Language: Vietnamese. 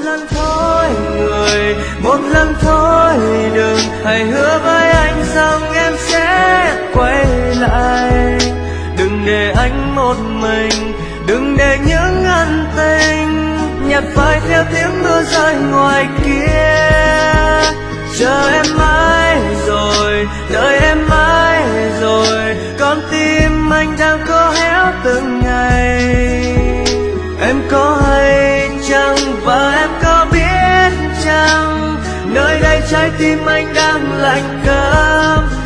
lần thôi người, một lần thôi đừng, hãy hứa với anh rằng em sẽ quay lại. Đừng để anh một mình, đừng để những ân tình nhặt phai theo tiếng mưa rơi ngoài kia. Chờ em mãi rồi, đợi em mãi rồi, con tim anh đang khô héo từng ngày. Em có hay chăng và em có biết chăng, nơi đây trái tim anh đang lạnh câm.